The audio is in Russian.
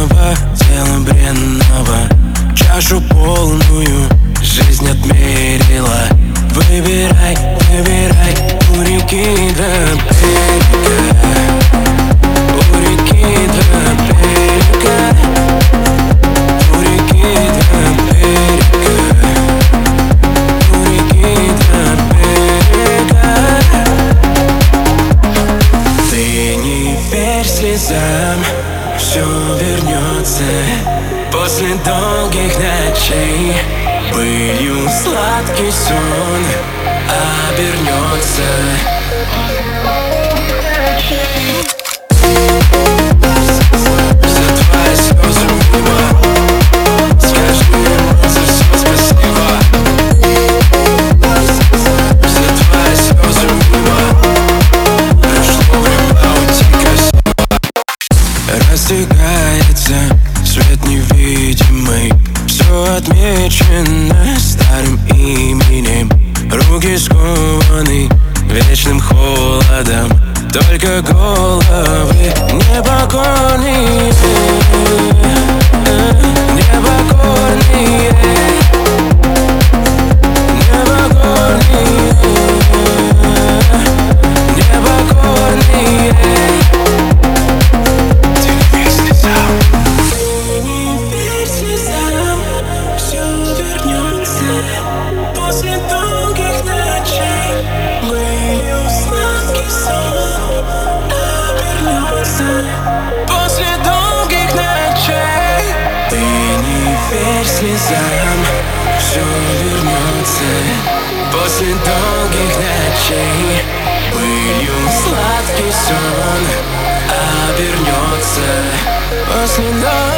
снова дело бренного. Чашу полную жизнь отмерила. Выбирай, выбирай у реки до берега, у реки до берега, у реки до берега, у реки до берега. Ты не верь слезам, все вернется после долгих ночей. Былью сладкий сон обернется. За твои слезы мимо, скажи за все спасибо. За твои слезы мимо, прошло время уйти красиво. Растягается свет невидимый, все отмечено старым именем. Руки скованы вечным холодом, только головы непокорные, непокорные, непокорные, непокорные. Ты не верь слезам, ты не верь слезам, все вернется после долгих ночей. Былью сладкий сон обернется. После долгих ночей. Ты не верь слезам, все вернется после долгих ночей. Былью сладкий сон обернется после долгих